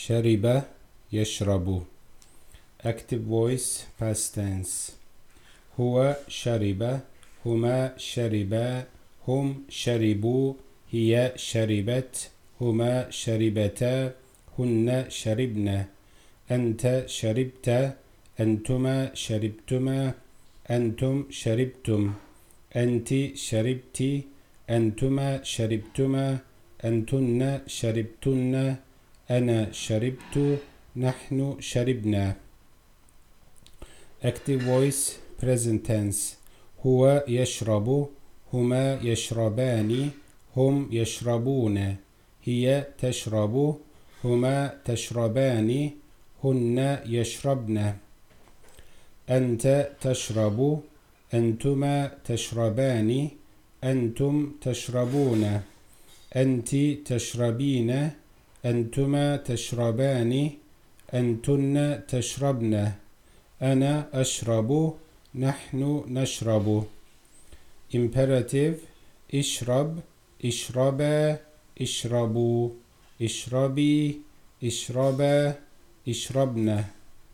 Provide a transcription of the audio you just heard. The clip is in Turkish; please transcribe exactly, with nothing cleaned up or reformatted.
Şeribe, yeşrabu. Active voice, past tense. Huve şeribe, huma şeriba, hum şeribu, hiye şeribet, huma şeribeta, hunne şeribne, ente şeribte, entuma şeribtuma, entum şeribtum, enti şeribti, entuma şeribtuma, entunne şeribtunne, ana şeribtu, nahnu şeribna. Active voice, present tense. Huve yeşrabu, huma yeşrabani, hum yeşrabune, hiye teşrabu, huma teşrabani, hunne yeşrabne, ente teşrabu, entuma teşrabani, entum teşrabune, enti teşrabine, entuma teşrabani, entunne teşrabne, ana eşrabu, nahnu neşrabu. Imperative, işrab, işrabe, işrabu, işrabi, işrabe, işrabne.